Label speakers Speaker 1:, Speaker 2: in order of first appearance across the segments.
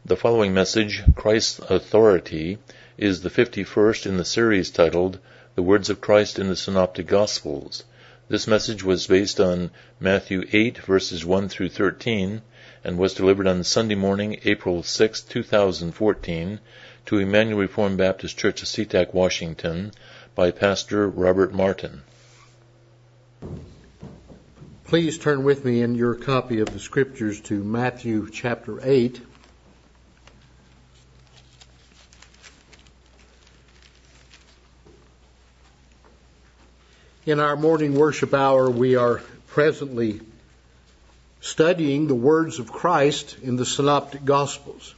Speaker 1: The following message, Christ's Authority, is the 51st in the series titled The Words of Christ in the Synoptic Gospels. This message was based on Matthew 8, verses 1 through 13, and was delivered on Sunday morning, April 6, 2014, to Emmanuel Reformed Baptist Church of SeaTac, Washington, by Pastor Robert Martin.
Speaker 2: Please turn with me in your copy of the Scriptures to Matthew chapter 8. In our morning worship hour, we are presently studying the words of Christ in the Synoptic Gospels.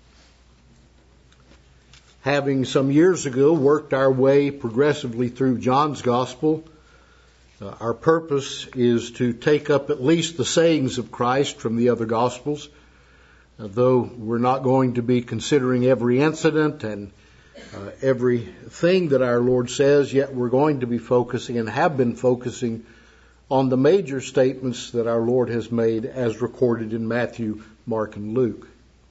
Speaker 2: Having some years ago worked our way progressively through John's Gospel, our purpose is to take up at least the sayings of Christ from the other Gospels, though we're not going to be considering every incident and everything that our Lord says, yet we're going to be focusing and have been focusing on the major statements that our Lord has made as recorded in Matthew, Mark, and Luke.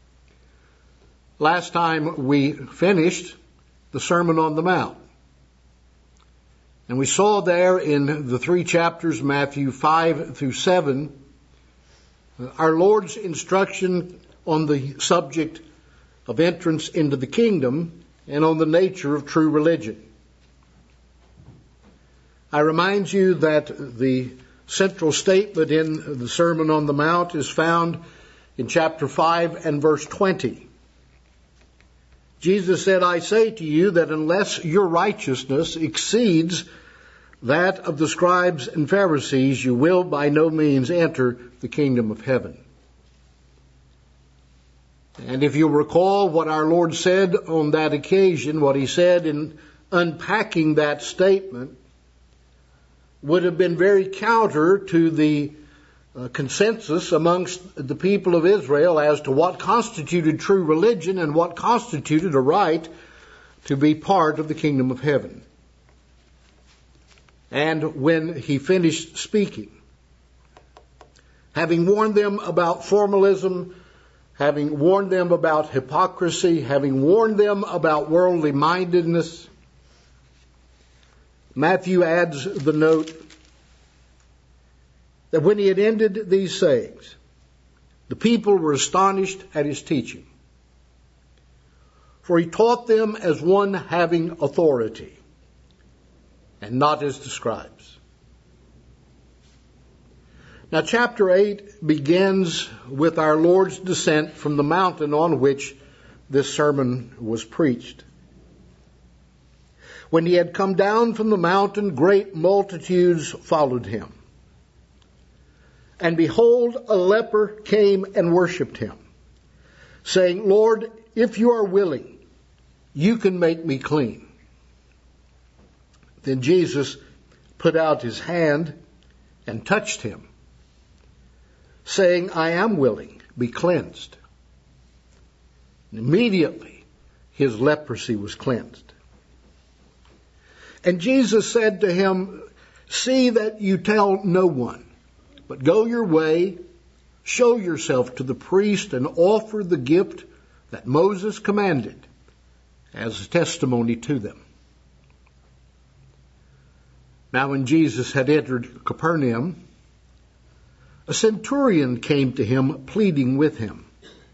Speaker 2: Last time we finished the Sermon on the Mount. And we saw there in the 3 chapters, Matthew 5 through 7, our Lord's instruction on the subject of entrance into the kingdom and on the nature of true religion. I remind you that the central statement in the Sermon on the Mount is found in chapter 5 and verse 20. Jesus said, "I say to you that unless your righteousness exceeds that of the scribes and Pharisees, you will by no means enter the kingdom of heaven." And if you recall what our Lord said on that occasion, what he said in unpacking that statement would have been very counter to the consensus amongst the people of Israel as to what constituted true religion and what constituted a right to be part of the kingdom of heaven. And when he finished speaking, having warned them about formalism, having warned them about hypocrisy, having warned them about worldly mindedness, Matthew adds the note that when he had ended these sayings, the people were astonished at his teaching. For he taught them as one having authority, and not as the scribes. Now, chapter 8 begins with our Lord's descent from the mountain on which this sermon was preached. When he had come down from the mountain, great multitudes followed him. And behold, a leper came and worshipped him, saying, "Lord, if you are willing, you can make me clean." Then Jesus put out his hand and touched him, saying, "I am willing, be cleansed." And immediately his leprosy was cleansed. And Jesus said to him, "See that you tell no one, but go your way, show yourself to the priest, and offer the gift that Moses commanded as a testimony to them." Now when Jesus had entered Capernaum, a centurion came to him, pleading with him,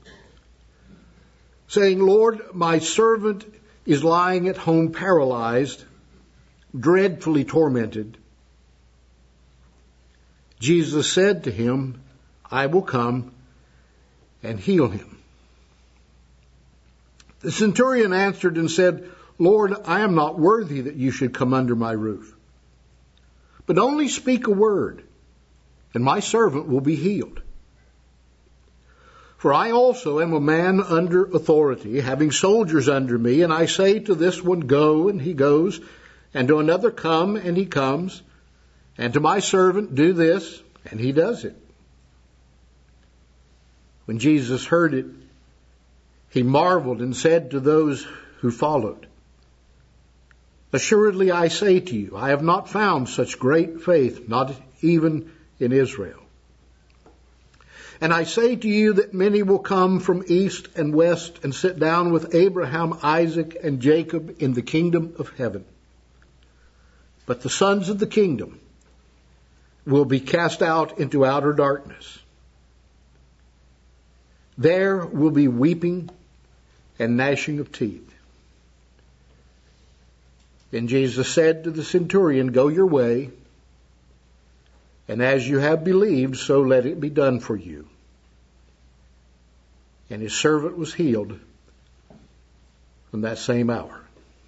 Speaker 2: saying, "Lord, my servant is lying at home paralyzed, dreadfully tormented." Jesus said to him, "I will come and heal him." The centurion answered and said, "Lord, I am not worthy that you should come under my roof, but only speak a word, and my servant will be healed. For I also am a man under authority, having soldiers under me, and I say to this one, 'Go,' and he goes, and to another, 'Come,' and he comes, and to my servant, 'Do this,' and he does it." When Jesus heard it, he marveled and said to those who followed, "Assuredly I say to you, I have not found such great faith, not even in Israel." And I say to you that many will come from east and west and sit down with Abraham, Isaac, and Jacob in the kingdom of heaven. But the sons of the kingdom will be cast out into outer darkness. There will be weeping and gnashing of teeth. Then Jesus said to the centurion, "Go your way, and as you have believed, so let it be done for you." And his servant was healed from that same hour.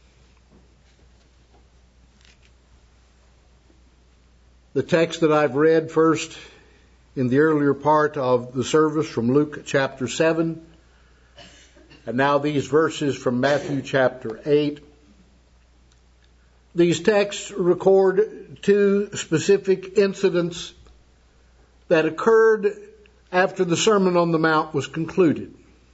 Speaker 2: The text that I've read first in the earlier part of the service from Luke chapter 7, and now these verses from Matthew chapter 8. These texts record two specific incidents that occurred after the Sermon on the Mount was concluded.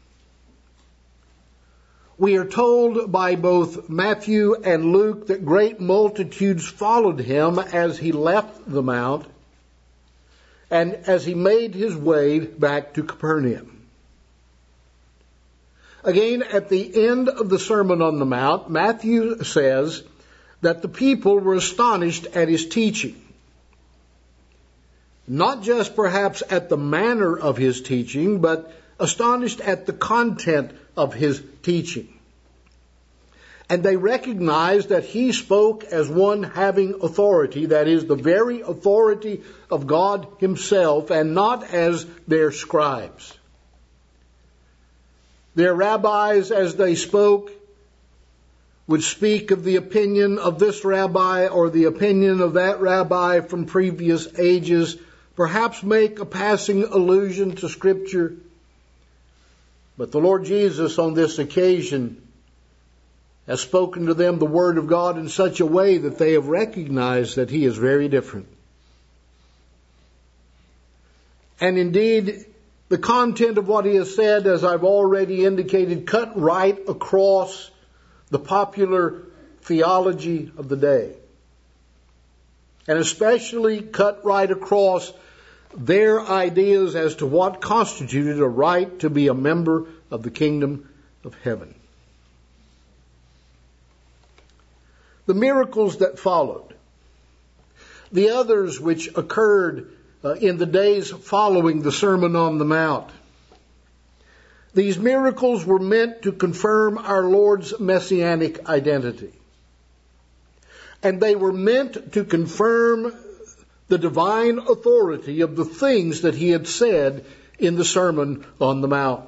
Speaker 2: We are told by both Matthew and Luke that great multitudes followed him as he left the Mount and as he made his way back to Capernaum. Again, at the end of the Sermon on the Mount, Matthew says that the people were astonished at his teaching. Not just perhaps at the manner of his teaching, but astonished at the content of his teaching. And they recognized that he spoke as one having authority, that is, the very authority of God himself, and not as their scribes. Their rabbis, as they spoke, would speak of the opinion of this rabbi or the opinion of that rabbi from previous ages, perhaps make a passing allusion to Scripture. But the Lord Jesus on this occasion has spoken to them the Word of God in such a way that they have recognized that he is very different. And indeed, the content of what he has said, as I've already indicated, cut right across the popular theology of the day. And especially cut right across their ideas as to what constituted a right to be a member of the kingdom of heaven. The miracles that followed, the others which occurred in the days following the Sermon on the Mount, these miracles were meant to confirm our Lord's messianic identity. And they were meant to confirm the divine authority of the things that he had said in the Sermon on the Mount.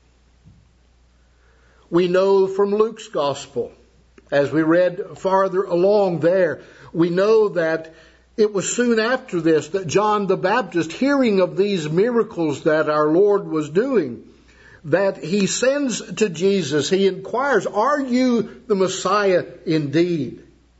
Speaker 2: We know from Luke's Gospel, as we read farther along there, we know that it was soon after this that John the Baptist, hearing of these miracles that our Lord was doing, that he sends to Jesus, he inquires, "Are you the Messiah indeed?"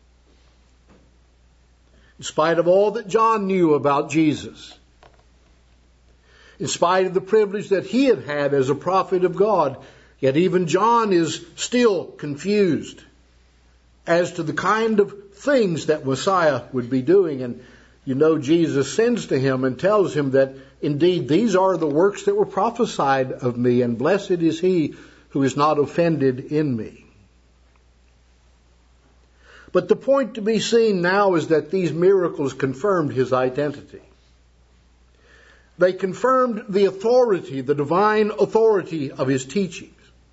Speaker 2: In spite of all that John knew about Jesus, in spite of the privilege that he had had as a prophet of God, yet even John is still confused as to the kind of things that Messiah would be doing. And you know, Jesus sends to him and tells him that indeed these are the works that were prophesied of me, and blessed is he who is not offended in me. But the point to be seen now is that these miracles confirmed his identity. They confirmed the authority, the divine authority of his teachings.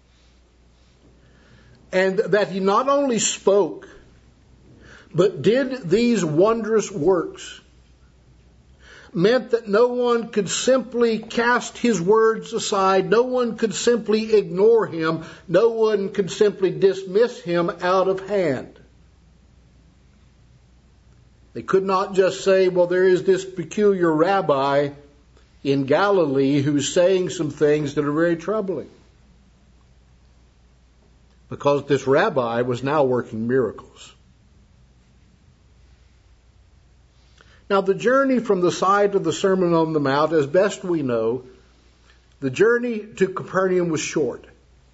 Speaker 2: And that he not only spoke, but did these wondrous works, meant that no one could simply cast his words aside, no one could simply ignore him, no one could simply dismiss him out of hand. They could not just say, well, there is this peculiar rabbi in Galilee who's saying some things that are very troubling. Because this rabbi was now working miracles. Now, the journey from the site of the Sermon on the Mount, as best we know, the journey to Capernaum was short.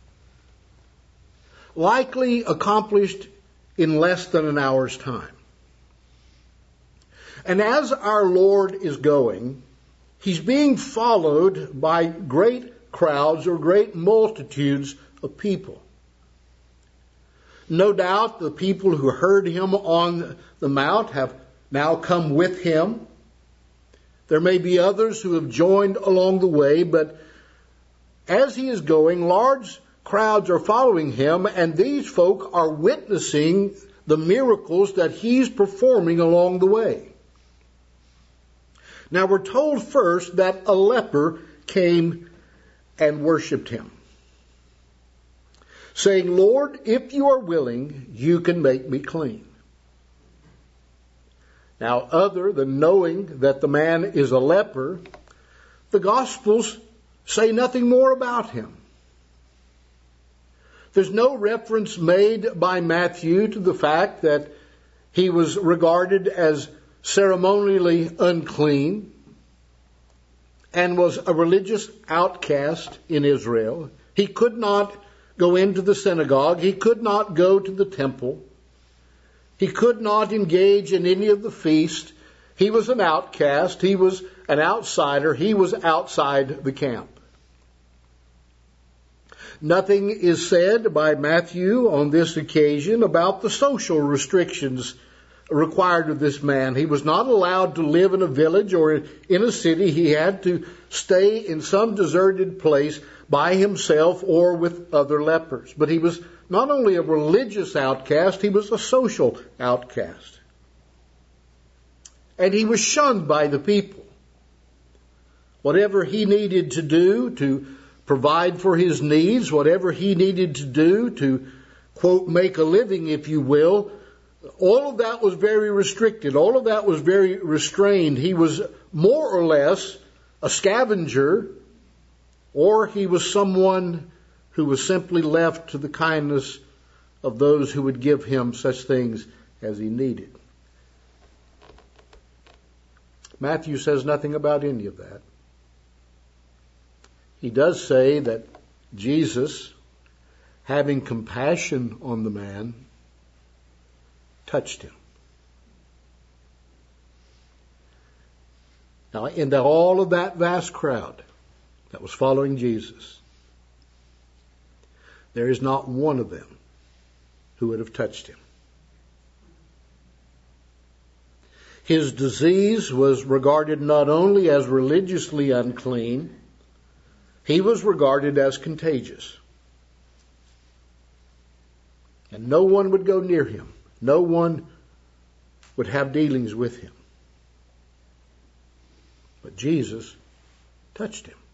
Speaker 2: Likely accomplished in less than an hour's time. And as our Lord is going, he's being followed by great crowds or great multitudes of people. No doubt the people who heard him on the mount have now come with him. There may be others who have joined along the way, but as he is going, large crowds are following him, and these folk are witnessing the miracles that he's performing along the way. Now we're told first that a leper came and worshipped him, saying, "Lord, if you are willing, you can make me clean." Now, other than knowing that the man is a leper, the Gospels say nothing more about him. There's no reference made by Matthew to the fact that he was regarded as ceremonially unclean and was a religious outcast in Israel. He could not go into the synagogue. He could not go to the temple. He could not engage in any of the feasts. He was an outcast. He was an outsider. He was outside the camp. Nothing is said by Matthew on this occasion about the social restrictions required of this man. He was not allowed to live in a village or in a city. He had to stay in some deserted place by himself or with other lepers. But he was not only a religious outcast, he was a social outcast. And he was shunned by the people. Whatever he needed to do to provide for his needs, whatever he needed to do to, quote, make a living, if you will, all of that was very restricted. All of that was very restrained. He was more or less a scavenger, or he was someone who was simply left to the kindness of those who would give him such things as he needed. Matthew says nothing about any of that. He does say that Jesus, having compassion on the man, touched him. Now, in all of that vast crowd that was following Jesus, there is not one of them who would have touched him. His disease was regarded not only as religiously unclean, he was regarded as contagious. And no one would go near him. No one would have dealings with him. But Jesus touched him.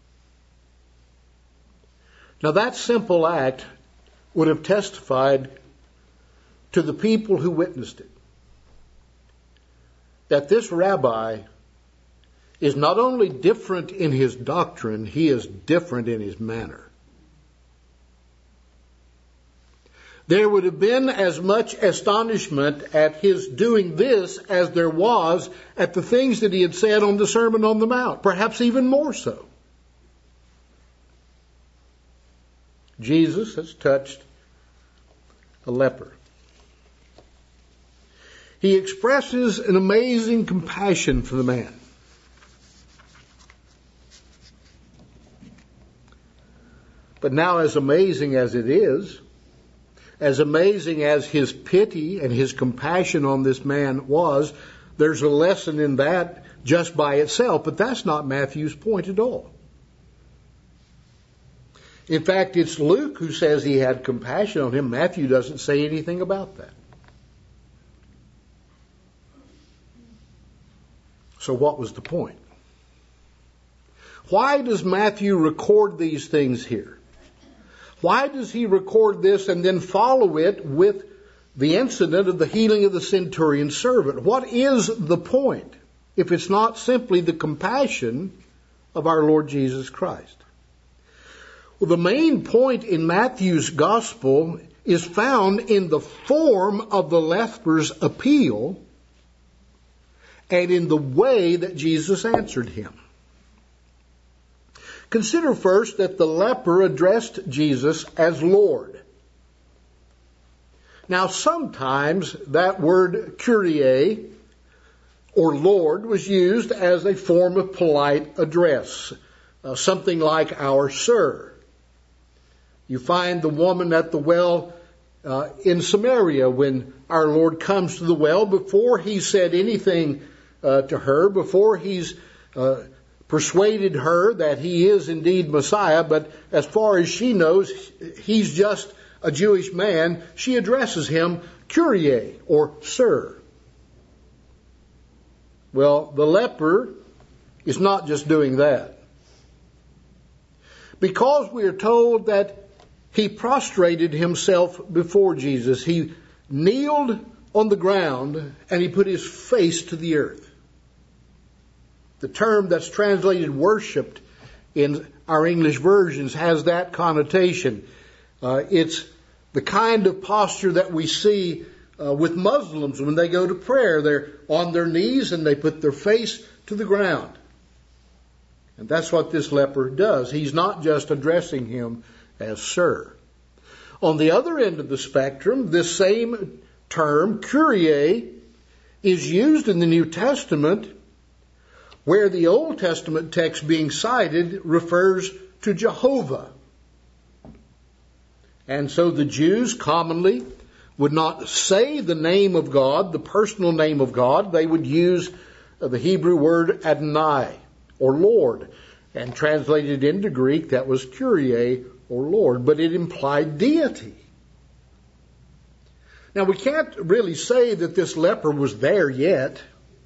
Speaker 2: Now that simple act would have testified to the people who witnessed it that this rabbi is not only different in his doctrine, he is different in his manner. There would have been as much astonishment at his doing this as there was at the things that he had said on the Sermon on the Mount, perhaps even more so. Jesus has touched a leper. He expresses an amazing compassion for the man. But now, as amazing as it is, as amazing as his pity and his compassion on this man was, there's a lesson in that just by itself. But that's not Matthew's point at all. In fact, it's Luke who says he had compassion on him. Matthew doesn't say anything about that. So what was the point? Why does Matthew record these things here? Why does he record this and then follow it with the incident of the healing of the centurion's servant? What is the point if it's not simply the compassion of our Lord Jesus Christ? Well, the main point in Matthew's gospel is found in the form of the leper's appeal and in the way that Jesus answered him. Consider first that the leper addressed Jesus as Lord. Now, sometimes that word Kyrie or Lord was used as a form of polite address, something like our sir. You find the woman at the well in Samaria when our Lord comes to the well, before he said anything to her, before he's persuaded her that he is indeed Messiah, but as far as she knows, he's just a Jewish man, she addresses him Kyrie, or sir. Well, the leper is not just doing that. Because we are told that he prostrated himself before Jesus. He kneeled on the ground and he put his face to the earth. The term that's translated worshipped in our English versions has that connotation. It's the kind of posture that we see with Muslims when they go to prayer. They're on their knees and they put their face to the ground. And that's what this leper does. He's not just addressing him as sir. On the other end of the spectrum, this same term, Kyrie, is used in the New Testament where the Old Testament text being cited refers to Jehovah. And so the Jews commonly would not say the name of God, the personal name of God. They would use the Hebrew word Adonai, or Lord. And translated into Greek, that was Kyrie, or Lord. But it implied deity. Now, we can't really say that this leper was there yet.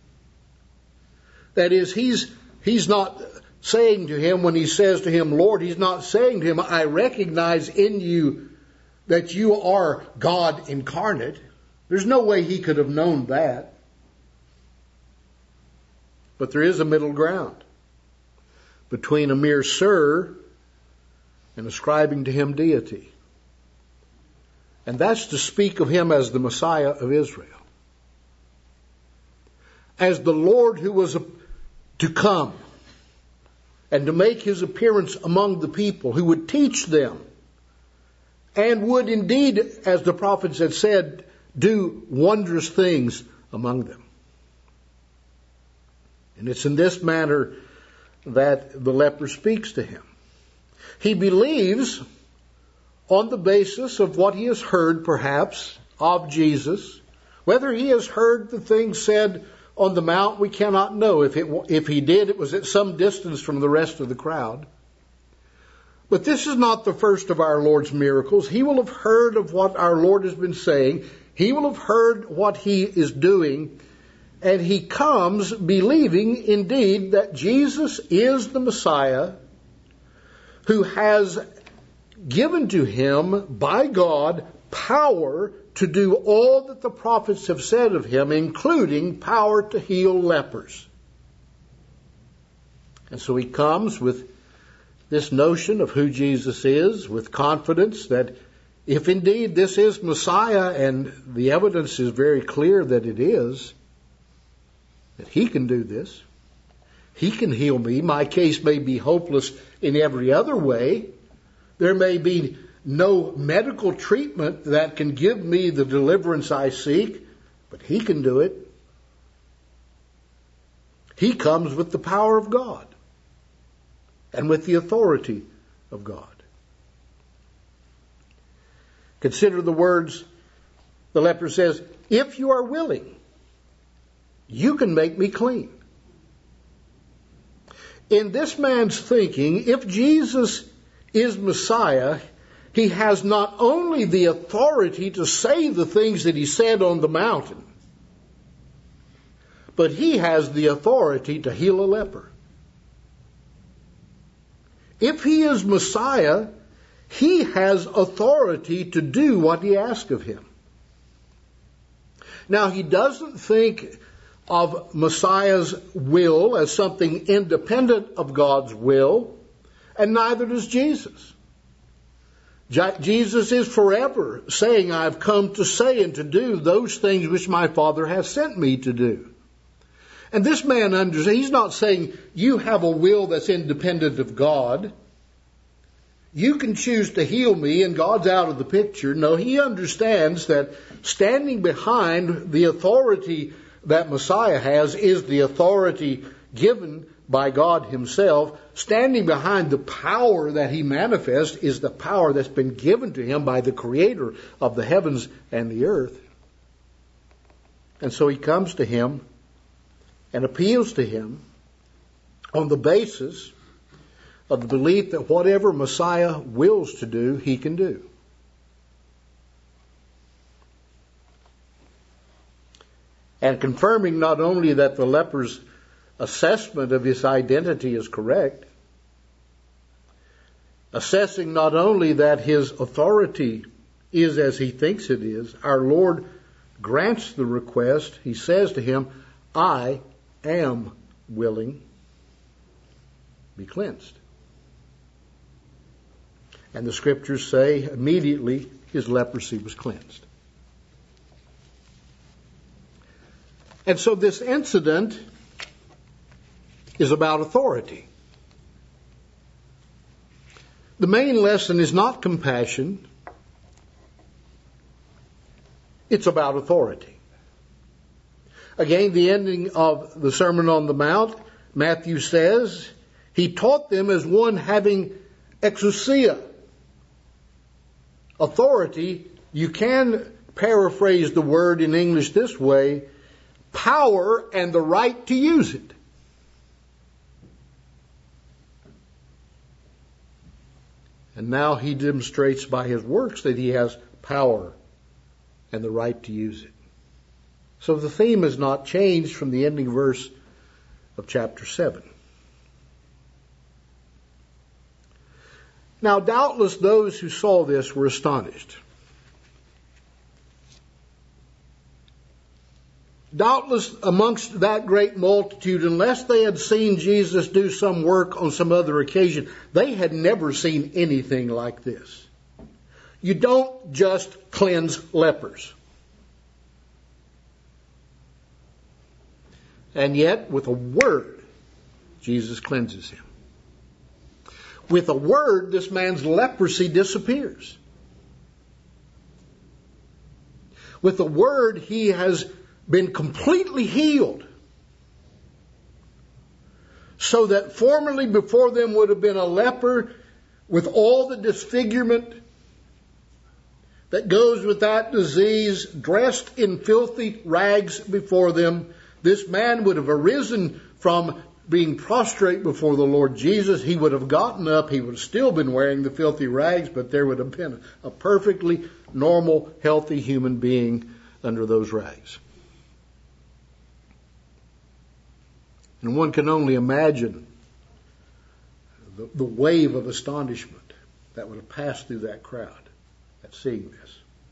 Speaker 2: That is, he's not saying to him, when he says to him, Lord, he's not saying to him, I recognize in you that you are God incarnate. There's no way he could have known that. But there is a middle ground between a mere sir and ascribing to him deity. And that's to speak of him as the Messiah of Israel. As the Lord who was to come and to make his appearance among the people, who would teach them and would indeed, as the prophets had said, do wondrous things among them. And it's in this manner that the leper speaks to him. He believes on the basis of what he has heard, perhaps, of Jesus. Whether he has heard the things said on the mount, we cannot know. If he did, it was at some distance from the rest of the crowd. But this is not the first of our Lord's miracles. He will have heard of what our Lord has been saying. He will have heard what he is doing. And he comes believing indeed that Jesus is the Messiah who has given to him by God power to do all that the prophets have said of him, including power to heal lepers. And so he comes with this notion of who Jesus is, with confidence that if indeed this is Messiah, and the evidence is very clear that it is, that he can do this. He can heal me. My case may be hopeless in every other way. There may be no medical treatment that can give me the deliverance I seek, but he can do it. He comes with the power of God and with the authority of God. Consider the words the leper says, if you are willing, you can make me clean. In this man's thinking, if Jesus is Messiah, he has not only the authority to say the things that he said on the mountain, but he has the authority to heal a leper. If he is Messiah, he has authority to do what he asks of him. Now, he doesn't think of Messiah's will as something independent of God's will, and neither does Jesus. Jesus is forever saying, I've come to say and to do those things which my Father has sent me to do. And this man understands, he's not saying you have a will that's independent of God. You can choose to heal me and God's out of the picture. No, he understands that standing behind the authority that Messiah has is the authority given by God himself. Standing behind the power that he manifests is the power that's been given to him by the Creator of the heavens and the earth. And so he comes to him and appeals to him on the basis of the belief that whatever Messiah wills to do, he can do. And confirming not only that the leper's assessment of his identity is correct, assessing not only that his authority is as he thinks it is, our Lord grants the request. He says to him, I am willing, be cleansed. And the scriptures say immediately his leprosy was cleansed. And so this incident is about authority. The main lesson is not compassion. It's about authority. Again, the ending of the Sermon on the Mount, Matthew says, he taught them as one having exousia, authority. You can paraphrase the word in English this way: power and the right to use it. And now he demonstrates by his works that he has power and the right to use it. So the theme has not changed from the ending verse of chapter 7. Now, doubtless those who saw this were astonished. Doubtless amongst that great multitude, unless they had seen Jesus do some work on some other occasion, they had never seen anything like this. You don't just cleanse lepers. And yet, with a word, Jesus cleanses him. With a word, this man's leprosy disappears. With a word, he has been completely healed. So that formerly before them would have been a leper with all the disfigurement that goes with that disease, dressed in filthy rags before them. This man would have arisen from being prostrate before the Lord Jesus. He would have gotten up. He would have still been wearing the filthy rags, but there would have been a perfectly normal, healthy human being under those rags. And one can only imagine the wave of astonishment that would have passed through that crowd at seeing this.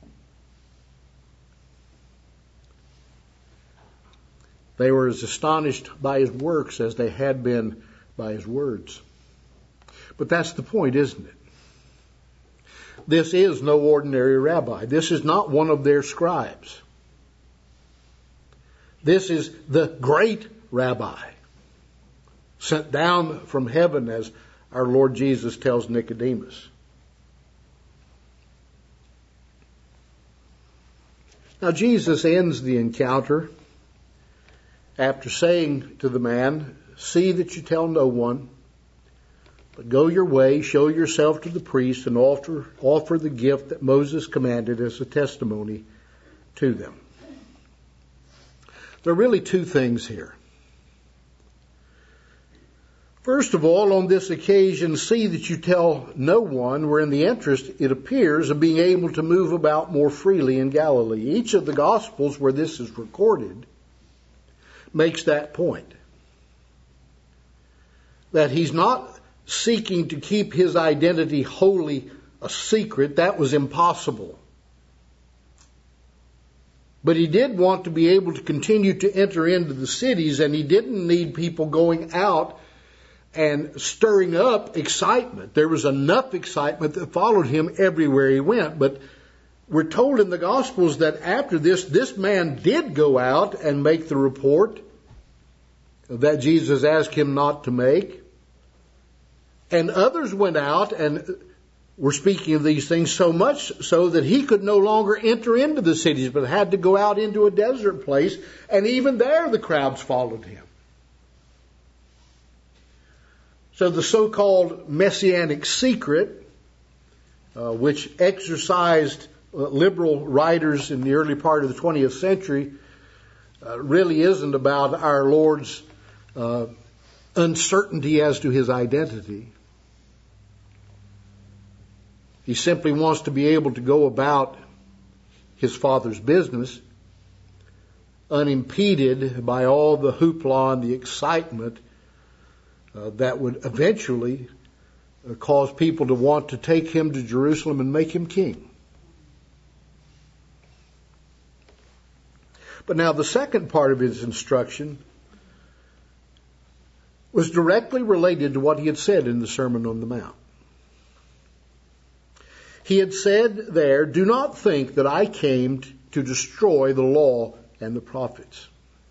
Speaker 2: They were as astonished by his works as they had been by his words. But that's the point, isn't it? This is no ordinary rabbi. This is not one of their scribes. This is the great rabbi, sent down from heaven, as our Lord Jesus tells Nicodemus. Now Jesus ends the encounter after saying to the man, see that you tell no one, but go your way, show yourself to the priest, and offer the gift that Moses commanded as a testimony to them. There are really two things here. First of all, on this occasion, see that you tell no one, were in the interest, it appears, of being able to move about more freely in Galilee. Each of the Gospels where this is recorded makes that point. That he's not seeking to keep his identity wholly a secret. That was impossible. But he did want to be able to continue to enter into the cities, and he didn't need people going out and stirring up excitement. There was enough excitement that followed him everywhere he went. But we're told in the Gospels that after this man did go out and make the report that Jesus asked him not to make. And others went out and were speaking of these things, so much so that he could no longer enter into the cities, but had to go out into a desert place, and even there the crowds followed him. So the so-called messianic secret, which exercised liberal writers in the early part of the 20th century, really isn't about our Lord's uncertainty as to his identity. He simply wants to be able to go about his Father's business unimpeded by all the hoopla and the excitement that would eventually cause people to want to take him to Jerusalem and make him king. But now the second part of his instruction was directly related to what he had said in the Sermon on the Mount. He had said there, "Do not think that I came to destroy the law and the prophets."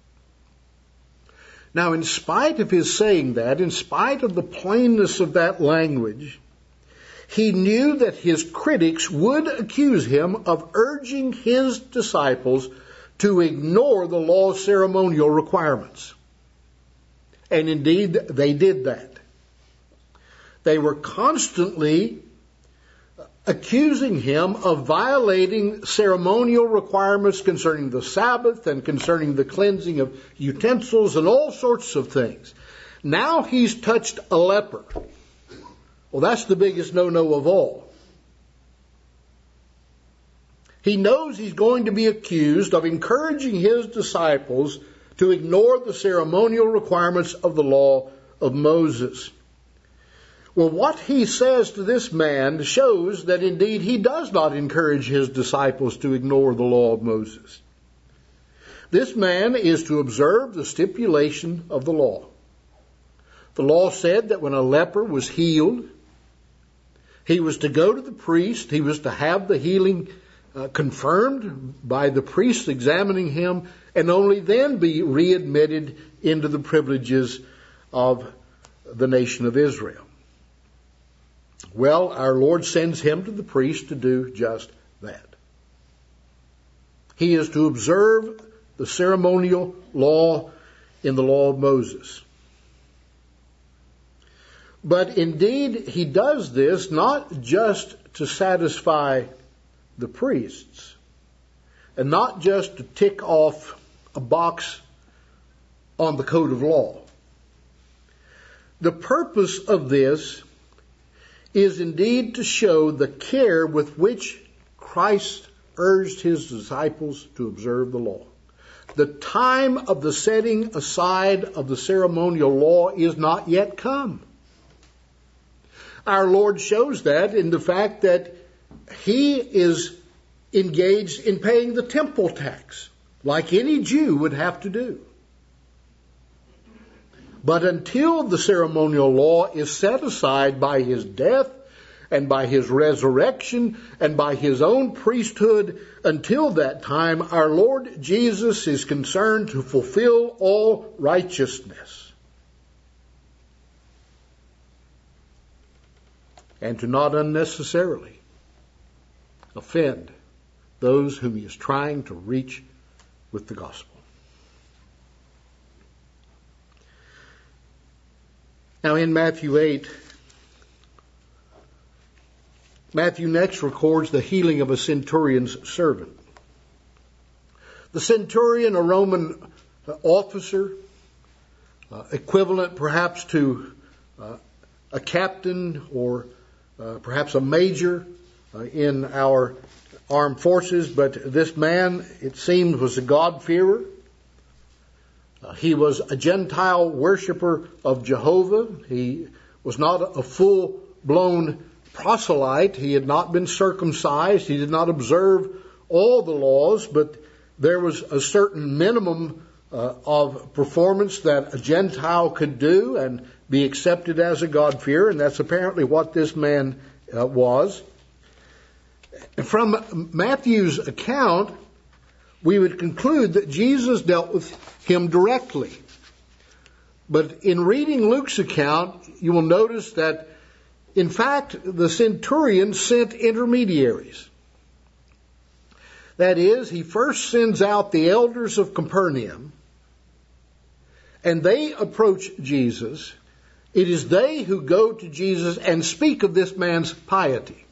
Speaker 2: Now, in spite of his saying that, in spite of the plainness of that language, he knew that his critics would accuse him of urging his disciples to ignore the law's ceremonial requirements. And indeed, they did that. They were constantly accusing him of violating ceremonial requirements concerning the Sabbath and concerning the cleansing of utensils and all sorts of things. Now he's touched a leper. Well, that's the biggest no-no of all. He knows he's going to be accused of encouraging his disciples to ignore the ceremonial requirements of the law of Moses. Well, what he says to this man shows that indeed he does not encourage his disciples to ignore the law of Moses. This man is to observe the stipulation of the law. The law said that when a leper was healed, he was to go to the priest, he was to have the healing confirmed by the priest examining him, and only then be readmitted into the privileges of the nation of Israel. Well, our Lord sends him to the priest to do just that. He is to observe the ceremonial law in the law of Moses. But indeed, he does this not just to satisfy the priests, and not just to tick off a box on the code of law. The purpose of this is indeed to show the care with which Christ urged his disciples to observe the law. The time of the setting aside of the ceremonial law is not yet come. Our Lord shows that in the fact that he is engaged in paying the temple tax, like any Jew would have to do. But until the ceremonial law is set aside by his death and by his resurrection and by his own priesthood, until that time, our Lord Jesus is concerned to fulfill all righteousness and to not unnecessarily offend those whom he is trying to reach with the gospel. Now in Matthew 8, Matthew next records the healing of a centurion's servant. The centurion, a Roman officer, equivalent perhaps to a captain or perhaps a major in our armed forces, but this man, it seems, was a God-fearer. He was a Gentile worshiper of Jehovah. He was not a full-blown proselyte. He had not been circumcised. He did not observe all the laws, but there was a certain minimum of performance that a Gentile could do and be accepted as a God-fearer, and that's apparently what this man was. From Matthew's account, we would conclude that Jesus dealt with him directly. But in reading Luke's account, you will notice that In fact, the centurion sent intermediaries. That is, he first sends out the elders of Capernaum, and they approach Jesus. It is they who go to Jesus and speak of this man's piety.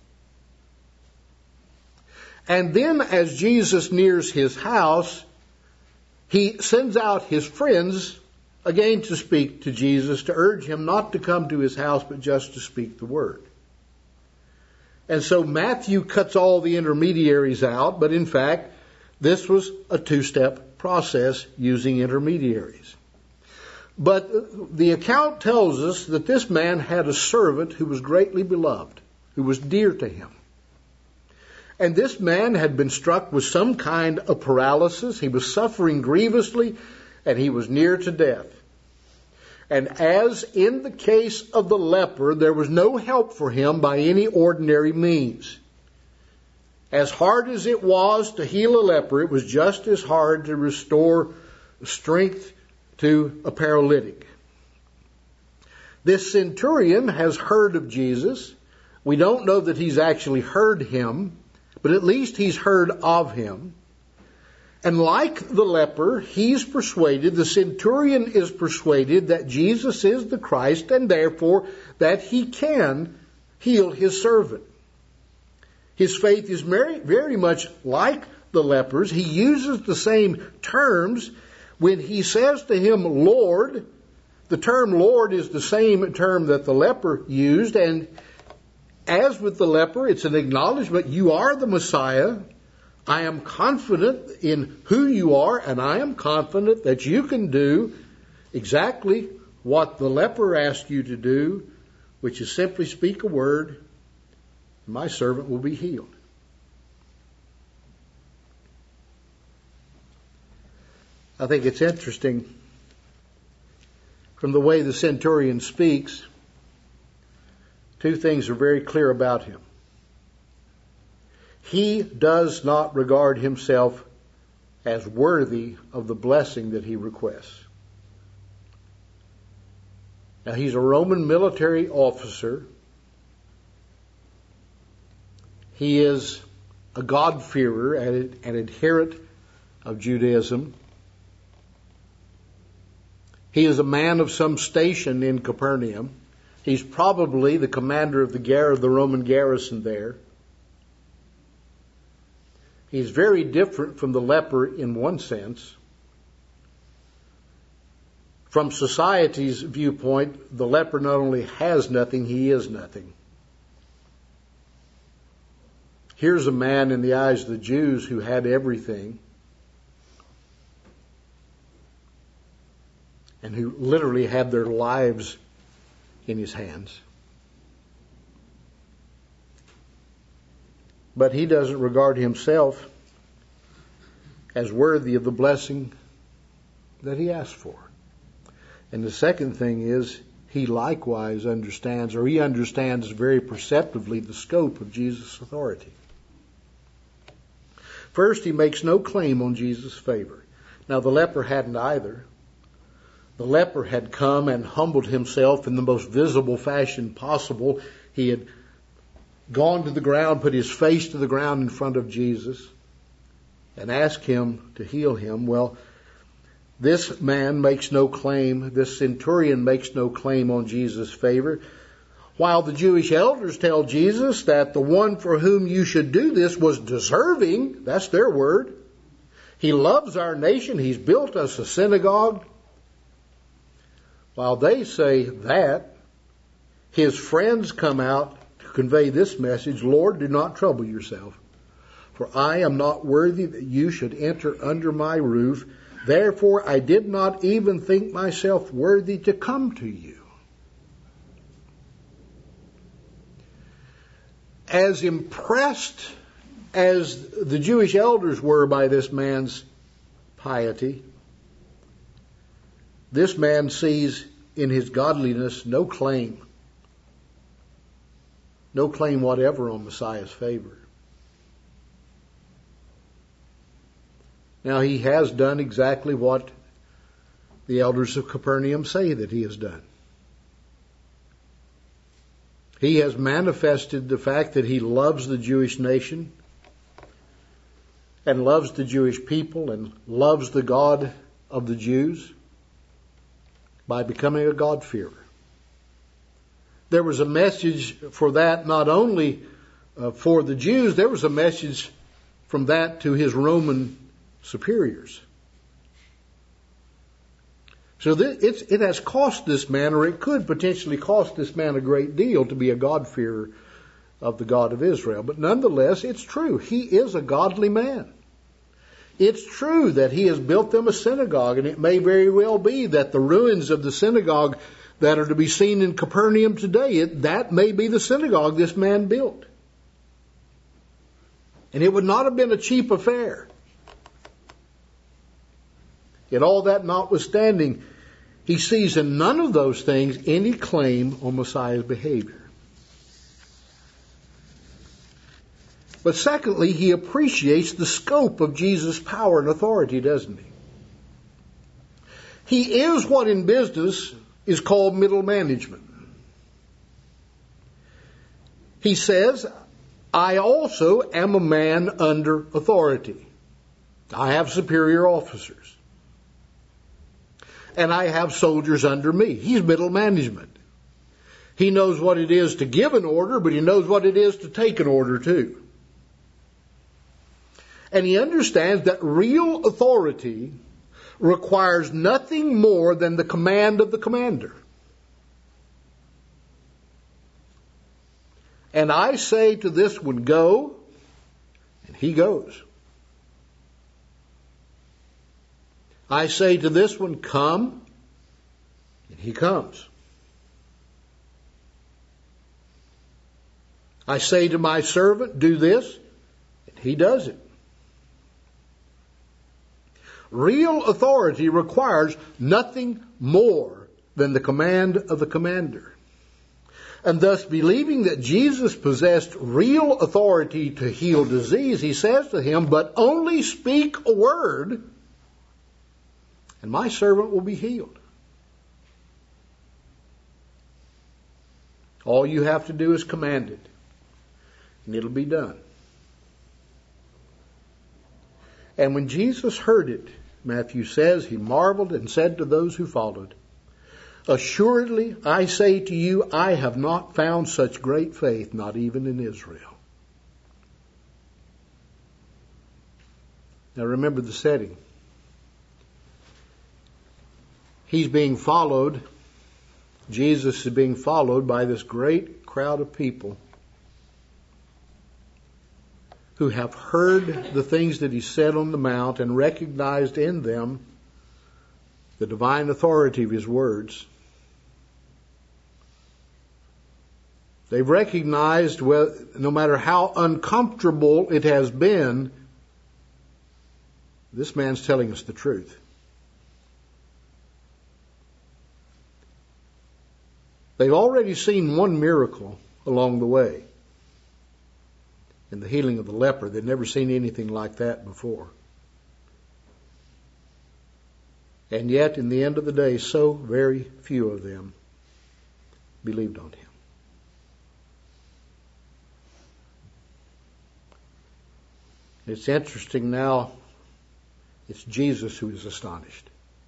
Speaker 2: And then as Jesus nears his house, he sends out his friends again to speak to Jesus, to urge him not to come to his house, but just to speak the word. And so Matthew cuts all the intermediaries out, but in fact, this was a two-step process using intermediaries. But the account tells us that this man had a servant who was greatly beloved, who was dear to him. And this man had been struck with some kind of paralysis. He was suffering grievously, and he was near to death. And as in the case of the leper, there was no help for him by any ordinary means. As hard as it was to heal a leper, it was just as hard to restore strength to a paralytic. This centurion has heard of Jesus. We don't know that he's actually heard him, but at least he's heard of him. And like the leper, he's persuaded, the centurion is persuaded that Jesus is the Christ and therefore that he can heal his servant. His faith is very, very much like the lepers. He uses the same terms when he says to him, Lord. The term Lord is the same term that the leper used, and as with the leper, it's an acknowledgement, you are the Messiah. I am confident in who you are, and I am confident that you can do exactly what the leper asked you to do, which is simply speak a word, and my servant will be healed. I think it's interesting from the way the centurion speaks, two things are very clear about him. He does not regard himself as worthy of the blessing that he requests. Now, he's a Roman military officer. He is a God-fearer and an adherent of Judaism. He is a man of some station in Capernaum. He's probably the commander of the Roman garrison there. He's very different from the leper in one sense. From society's viewpoint, the leper not only has nothing, he is nothing. Here's a man in the eyes of the Jews who had everything and who literally had their lives in his hands. But he doesn't regard himself as worthy of the blessing that he asked for. And the second thing is, he likewise understands, or he understands very perceptively, the scope of Jesus' authority. First, he makes no claim on Jesus' favor. Now, the leper hadn't either. The leper had come and humbled himself in the most visible fashion possible. He had gone to the ground, put his face to the ground in front of Jesus, and asked him to heal him. Well, this man makes no claim, this centurion makes no claim on Jesus' favor, while the Jewish elders tell Jesus that the one for whom you should do this was deserving. That's their word. He loves our nation. He's built us a synagogue. While they say that, his friends come out to convey this message: Lord, do not trouble yourself, for I am not worthy that you should enter under my roof. Therefore, I did not even think myself worthy to come to you. As impressed as the Jewish elders were by this man's piety, this man sees in his godliness no claim whatever on Messiah's favor. Now, he has done exactly what the elders of Capernaum say that he has done. He has manifested the fact that he loves the Jewish nation and loves the Jewish people and loves the God of the Jews by becoming a God-fearer. There was a message for that not only for the Jews, there was a message from that to his Roman superiors. So it has cost this man, or it could potentially cost this man a great deal to be a God-fearer of the God of Israel. But nonetheless, it's true. He is a godly man. It's true that he has built them a synagogue, and it may very well be that the ruins of the synagogue that are to be seen in Capernaum today, that may be the synagogue this man built. And it would not have been a cheap affair. Yet all that notwithstanding, he sees in none of those things any claim on Messiah's behavior. But secondly, he appreciates the scope of Jesus' power and authority, doesn't he? He is what in business is called middle management. He says, I also am a man under authority. I have superior officers. And I have soldiers under me. He's middle management. He knows what it is to give an order, but he knows what it is to take an order too. And he understands that real authority requires nothing more than the command of the commander. And I say to this one, go, and he goes. I say to this one, come, and he comes. I say to my servant, do this, and he does it. Real authority requires nothing more than the command of the commander. And thus, believing that Jesus possessed real authority to heal disease, he says to him, but only speak a word, and my servant will be healed. All you have to do is command it, and it'll be done. And when Jesus heard it, Matthew says, he marveled and said to those who followed, assuredly, I say to you, I have not found such great faith, not even in Israel. Now remember the setting. He's being followed, Jesus is being followed by this great crowd of people who have heard the things that he said on the mount and recognized in them the divine authority of his words. They've recognized, well, no matter how uncomfortable it has been, this man's telling us the truth. They've already seen one miracle along the way. In the healing of the leper. They'd never seen anything like that before. And yet, in the end of the day, so very few of them believed on him. It's interesting now, it's Jesus who is astonished.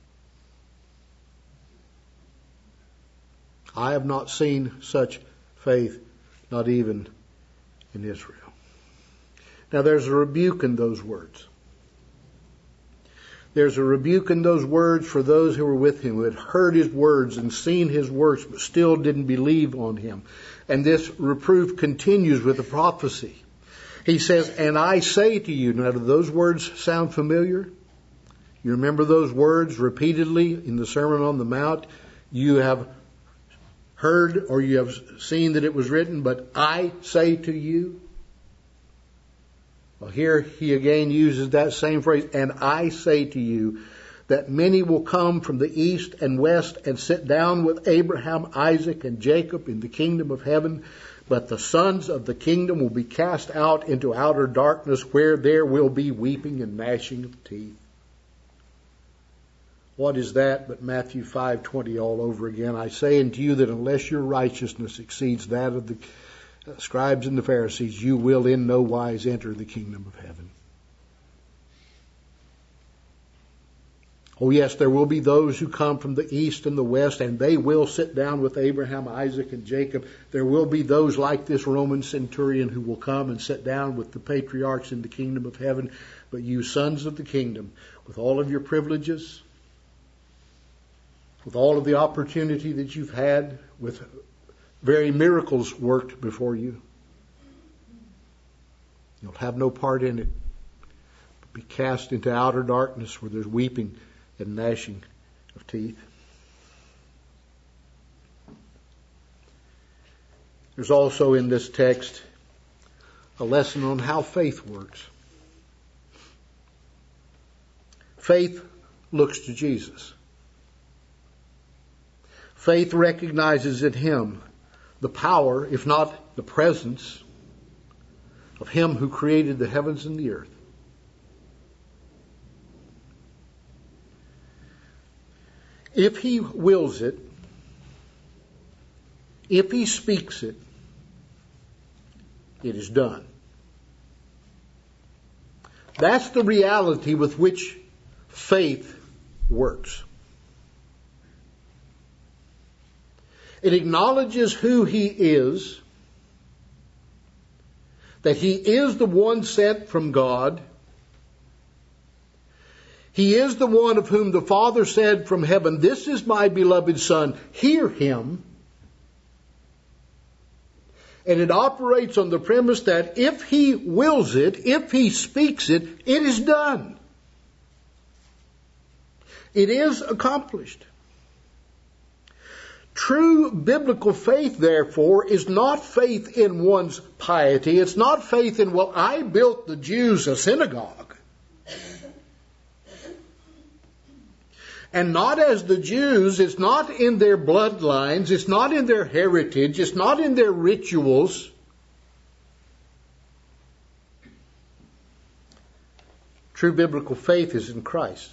Speaker 2: I have not seen such faith, not even in Israel. Now there's a rebuke in those words. There's a rebuke in those words for those who were with him, who had heard his words and seen his works, but still didn't believe on him. And this reproof continues with the prophecy. He says, and I say to you, now do those words sound familiar? You remember those words repeatedly in the Sermon on the Mount? You have heard or you have seen that it was written, but I say to you. Well, here he again uses that same phrase, and I say to you that many will come from the east and west and sit down with Abraham, Isaac, and Jacob in the kingdom of heaven, but the sons of the kingdom will be cast out into outer darkness, where there will be weeping and gnashing of teeth. What is that but Matthew 5:20 all over again? I say unto you that unless your righteousness exceeds that of the scribes and the Pharisees, you will in no wise enter the kingdom of heaven. Oh yes, there will be those who come from the east and the west, and they will sit down with Abraham, Isaac, and Jacob. There will be those like this Roman centurion who will come and sit down with the patriarchs in the kingdom of heaven. But you sons of the kingdom, with all of your privileges, with all of the opportunity that you've had, with very miracles worked before you, you'll have no part in it, but be cast into outer darkness where there's weeping and gnashing of teeth. There's also in this text a lesson on how faith works. Faith looks to Jesus. Faith recognizes in Him the power, if not the presence, of Him who created the heavens and the earth. If He wills it, if He speaks it, it is done. That's the reality with which faith works. It acknowledges who He is, that He is the one sent from God. He is the one of whom the Father said from heaven, "This is my beloved Son, hear Him." And it operates on the premise that if He wills it, if He speaks it, it is done. It is accomplished. True biblical faith, therefore, is not faith in one's piety. It's not faith in, well, I built the Jews a synagogue. And not as the Jews, it's not in their bloodlines, it's not in their heritage, it's not in their rituals. True biblical faith is in Christ.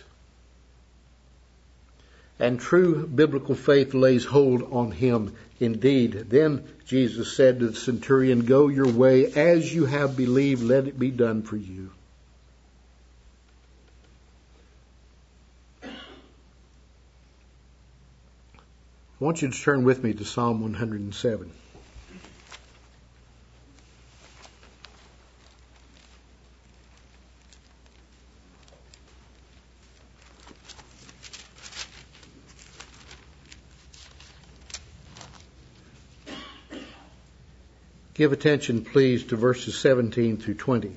Speaker 2: And true biblical faith lays hold on Him indeed. Then Jesus said to the centurion, "Go your way as you have believed, let it be done for you." I want you to turn with me to Psalm 107. Give attention, please, to verses 17 through 20.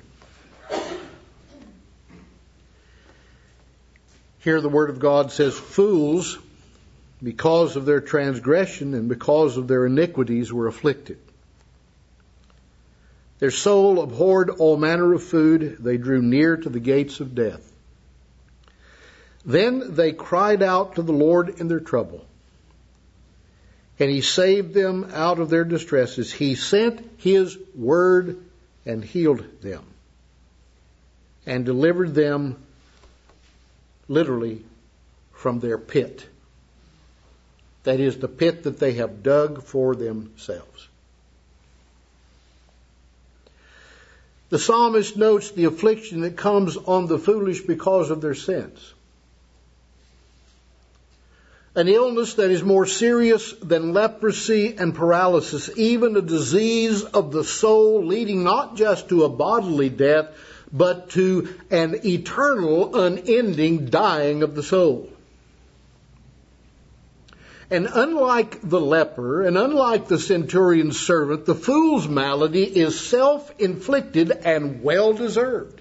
Speaker 2: Here the Word of God says, "Fools, because of their transgression and because of their iniquities, were afflicted. Their soul abhorred all manner of food. They drew near to the gates of death. Then they cried out to the Lord in their trouble, and He saved them out of their distresses. He sent His word and healed them and delivered them literally from their pit." That is, the pit that they have dug for themselves. The psalmist notes the affliction that comes on the foolish because of their sins. An illness that is more serious than leprosy and paralysis, even a disease of the soul leading not just to a bodily death, but to an eternal, unending dying of the soul. And unlike the leper, and unlike the centurion's servant, the fool's malady is self-inflicted and well-deserved.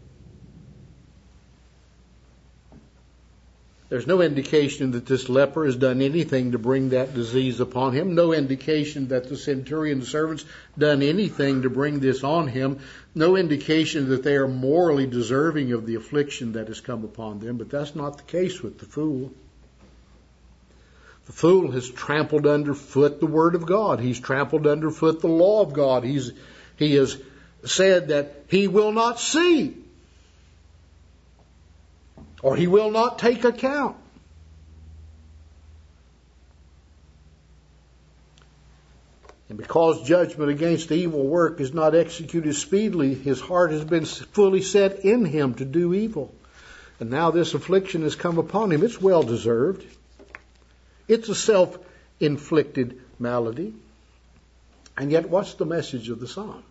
Speaker 2: There's no indication that this leper has done anything to bring that disease upon him. No indication that the centurion's servant's done anything to bring this on him. No indication that they are morally deserving of the affliction that has come upon them. But that's not the case with the fool. The fool has trampled underfoot the Word of God. He's trampled underfoot the law of God. He has said that he will not see, or he will not take account. And because judgment against the evil work is not executed speedily, his heart has been fully set in him to do evil. And now this affliction has come upon him. It's well deserved. It's a self-inflicted malady. And yet, what's the message of the psalm?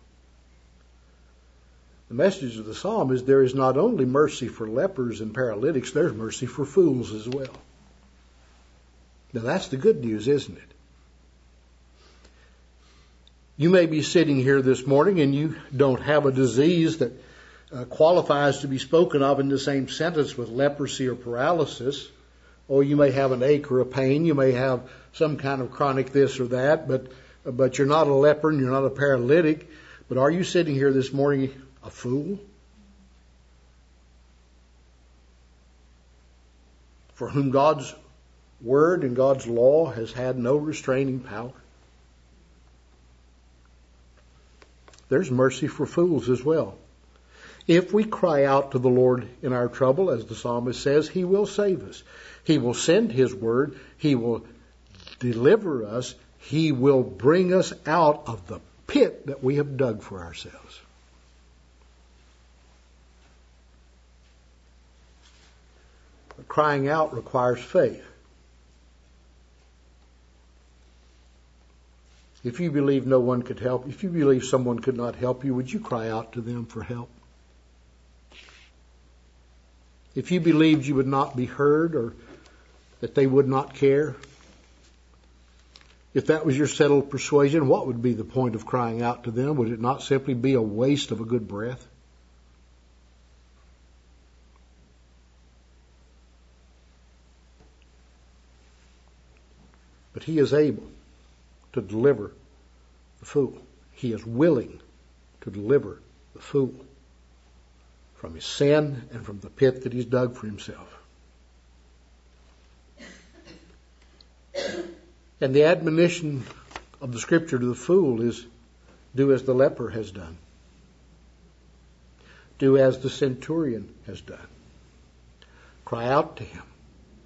Speaker 2: The message of the psalm is there is not only mercy for lepers and paralytics, there's mercy for fools as well. Now that's the good news, isn't it? You may be sitting here this morning and you don't have a disease that qualifies to be spoken of in the same sentence with leprosy or paralysis. Or you may have an ache or a pain. You may have some kind of chronic this or that, but you're not a leper and you're not a paralytic. But are you sitting here this morning a fool? For whom God's word and God's law has had no restraining power? There's mercy for fools as well. If we cry out to the Lord in our trouble, as the psalmist says, He will save us. He will send His word. He will deliver us. He will bring us out of the pit that we have dug for ourselves. But crying out requires faith. If you believe no one could help, if you believe someone could not help you, would you cry out to them for help? If you believed you would not be heard or that they would not care, if that was your settled persuasion, what would be the point of crying out to them? Would it not simply be a waste of a good breath? But He is able to deliver the fool. He is willing to deliver the fool from his sin and from the pit that he's dug for himself. And the admonition of the Scripture to the fool is, do as the leper has done. Do as the centurion has done. Cry out to Him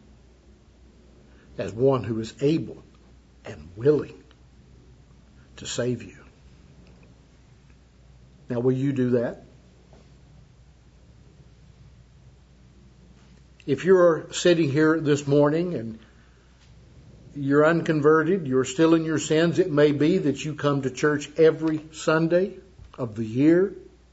Speaker 2: as one who is able and willing to save you. Now, will you do that? If you're sitting here this morning and you're unconverted, you're still in your sins, it may be that you come to church every Sunday of the year.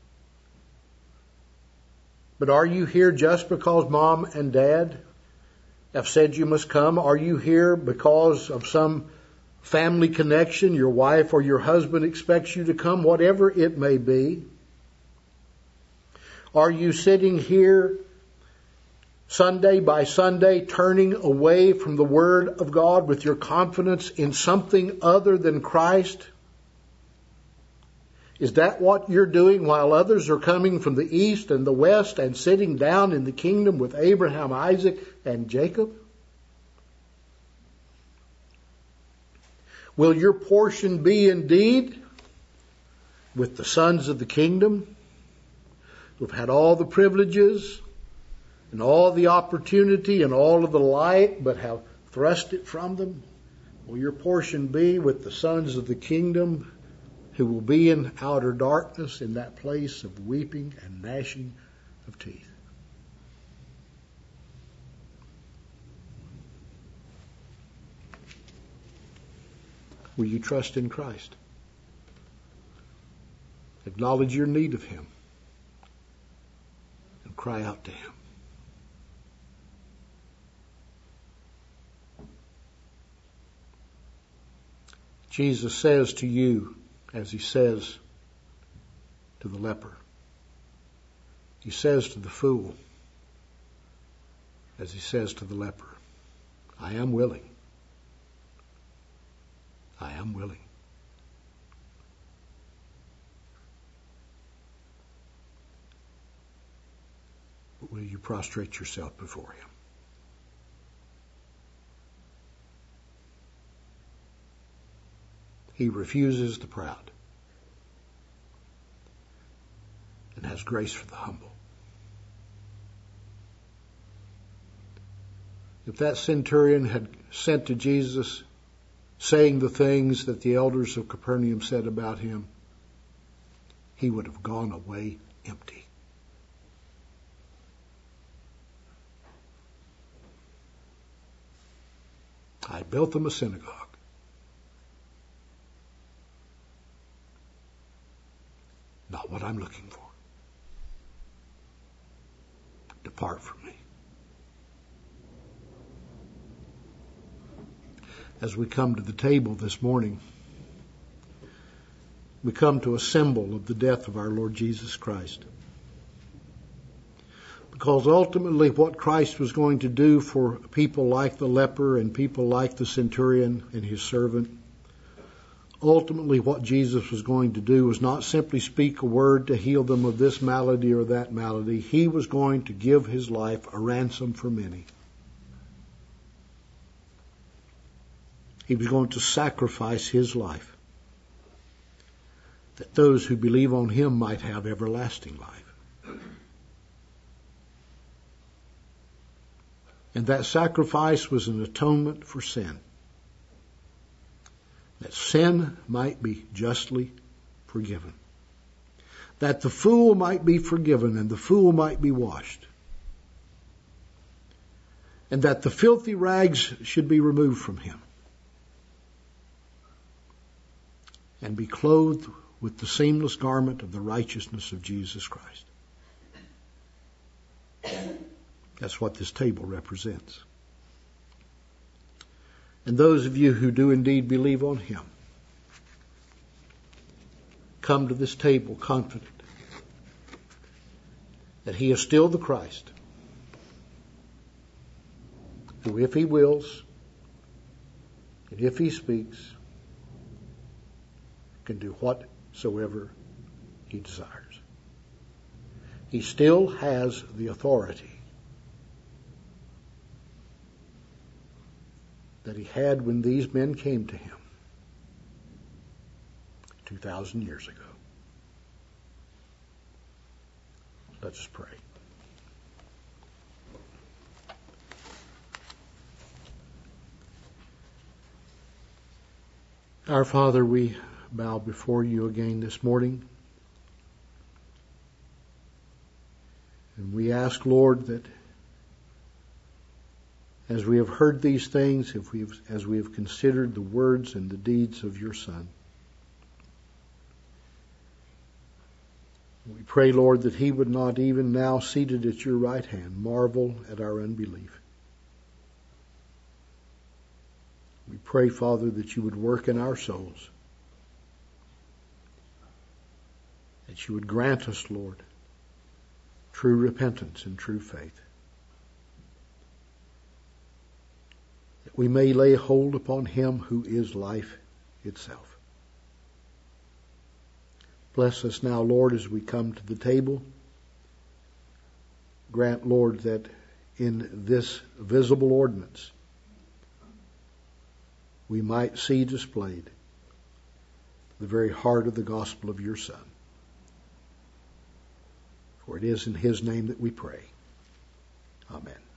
Speaker 2: But are you here just because Mom and Dad have said you must come? Are you here because of some family connection? Your wife or your husband expects you to come, whatever it may be. Are you sitting here Sunday by Sunday turning away from the Word of God with your confidence in something other than Christ? Is that what you're doing while others are coming from the east and the west and sitting down in the kingdom with Abraham, Isaac, and Jacob? Will your portion be indeed with the sons of the kingdom who've had all the privileges and all the opportunity and all of the light but have thrust it from them? Will your portion be with the sons of the kingdom who will be in outer darkness, in that place of weeping and gnashing of teeth? Will you trust in Christ? Acknowledge your need of Him and cry out to Him. Jesus says to you, as He says to the leper, He says to the fool, as He says to the leper, I am willing. I am willing. But will you prostrate yourself before Him? He refuses the proud and has grace for the humble. If that centurion had sent to Jesus saying the things that the elders of Capernaum said about him, he would have gone away empty. I built them a synagogue. Not what I'm looking for. Depart from me. As we come to the table this morning, we come to a symbol of the death of our Lord Jesus Christ. Because ultimately what Christ was going to do for people like the leper and people like the centurion and his servant, ultimately what Jesus was going to do was not simply speak a word to heal them of this malady or that malady. He was going to give his life a ransom for many. He was going to sacrifice his life that those who believe on him might have everlasting life. And that sacrifice was an atonement for sin. That sin might be justly forgiven. That the fool might be forgiven and the fool might be washed. And that the filthy rags should be removed from him. And be clothed with the seamless garment of the righteousness of Jesus Christ. That's what this table represents. And those of you who do indeed believe on him, come to this table confident that he is still the Christ, who if he wills, and if he speaks, can do whatsoever he desires. He still has the authority that he had when these men came to him 2,000 years ago. Let us pray. Our Father, we bow before you again this morning. And we ask, Lord, that as we have heard these things, as we have considered the words and the deeds of your Son, we pray, Lord, that he would not even now seated at your right hand marvel at our unbelief. We pray, Father, that you would work in our souls, that you would grant us, Lord, true repentance and true faith, that we may lay hold upon him who is life itself. Bless us now, Lord, as we come to the table. Grant, Lord, that in this visible ordinance we might see displayed the very heart of the gospel of your Son. For it is in his name that we pray. Amen.